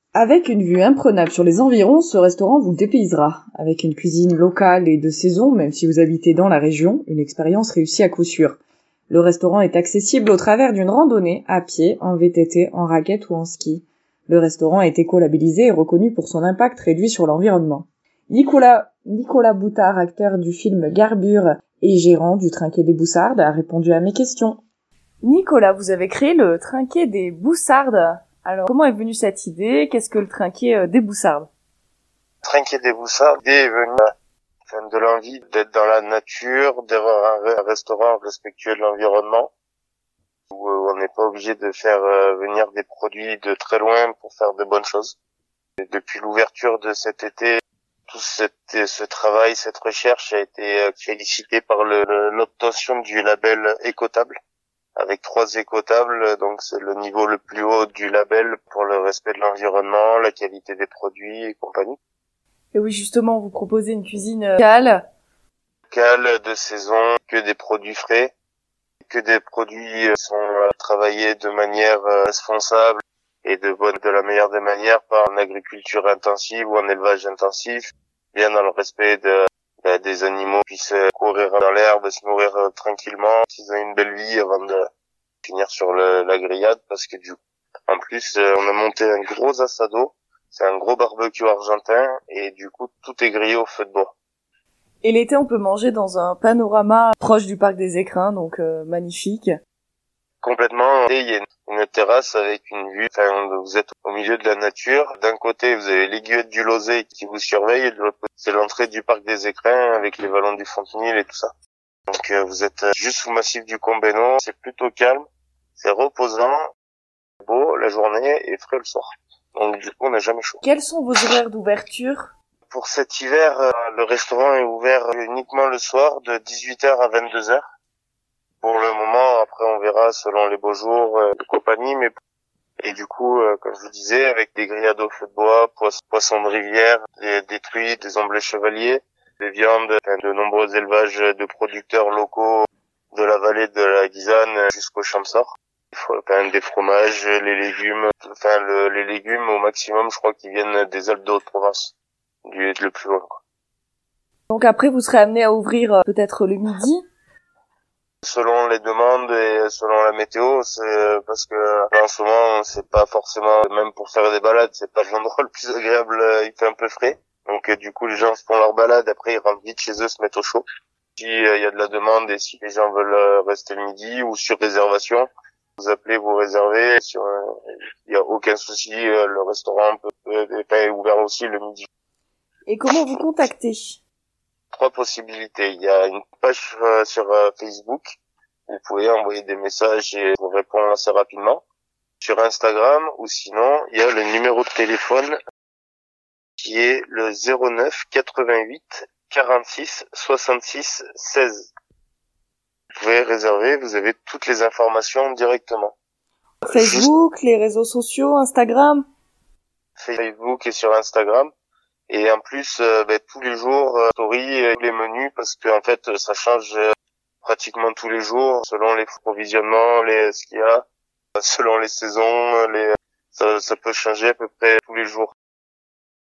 Avec une vue imprenable sur les environs, ce restaurant vous dépaysera. Avec une cuisine locale et de saison, même si vous habitez dans la région, une expérience réussie à coup sûr. Le restaurant est accessible au travers d'une randonnée, à pied, en VTT, en raquette ou en ski. Le restaurant est éco-labellisé et reconnu pour son impact réduit sur l'environnement. Nicolas Boutard, acteur du film Garbure et gérant du Trinquet des Boussardes, a répondu à mes questions. Nicolas, vous avez créé le Trinquet des Boussardes. Alors, comment est venue cette idée? Qu'est-ce que le Trinquet des Boussardes? Trinquet des Boussardes, l'idée est venue de l'envie d'être dans la nature, d'avoir un restaurant respectueux de l'environnement, où on n'est pas obligé de faire venir des produits de très loin pour faire de bonnes choses. Et depuis l'ouverture de cet été, tout ce travail, cette recherche a été félicité par l'obtention du label écotable, avec 3 écotables, donc c'est le niveau le plus haut du label pour le respect de l'environnement, la qualité des produits et compagnie. Et oui, justement, vous proposez une cuisine locale. Locale, de saison, que des produits frais, que des produits sont travaillés de manière responsable et de la meilleure des manières par une agriculture intensive ou un élevage intensif, bien dans le respect des animaux qui puissent courir dans l'herbe, se nourrir tranquillement, qu'ils aient une belle vie avant de finir sur la grillade, parce que en plus on a monté un gros assado, c'est un gros barbecue argentin et du coup tout est grillé au feu de bois. Et l'été, on peut manger dans un panorama proche du parc des Écrins, donc magnifique. Complètement. Et il y a une terrasse avec une vue. Enfin, vous êtes au milieu de la nature. D'un côté, vous avez l'aiguillette du Lozé qui vous surveille, et de l'autre côté, c'est l'entrée du parc des Écrins avec les vallons du Fontenil et tout ça. Donc vous êtes juste sous le massif du Combéno. C'est plutôt calme, c'est reposant, beau la journée et frais le soir. Donc du coup, on n'a jamais chaud. Quels sont vos horaires d'ouverture? Pour cet hiver, le restaurant est ouvert uniquement le soir de 18h à 22h. Pour le moment, après on verra selon les beaux jours de compagnie, mais et du coup, comme je vous disais, avec des grillades au feu de bois, poissons de rivière, des truites, des omblets chevaliers, des viandes, de nombreux élevages de producteurs locaux de la vallée de la Guisane jusqu'au Champsort. Il faut quand même des fromages, les légumes, les légumes au maximum, je crois qu'ils viennent des Alpes de Haute-Provence, le plus loin, quoi. Donc après, vous serez amené à ouvrir peut-être le midi? Selon les demandes et selon la météo, c'est parce que en ce moment c'est pas forcément, même pour faire des balades, c'est pas l'endroit le plus agréable, il fait un peu frais. Donc du coup les gens se font leur balade, après ils rentrent vite chez eux, se mettent au chaud. Si il y a de la demande et si les gens veulent rester le midi ou sur réservation, vous appelez, vous réservez, il y a aucun souci, le restaurant est ouvert aussi le midi. Et comment vous contacter? 3 possibilités. Il y a une page sur Facebook. Vous pouvez envoyer des messages et vous répondre assez rapidement. Sur Instagram, ou sinon, il y a le numéro de téléphone qui est le 09 88 46 66 16. Vous pouvez réserver, vous avez toutes les informations directement. Facebook, les réseaux sociaux, Instagram? Facebook et sur Instagram. Et en plus, tous les jours, story, les menus, parce que en fait, ça change pratiquement tous les jours, selon les provisionnements, ce qu'il y a, selon les saisons, ça peut changer à peu près tous les jours.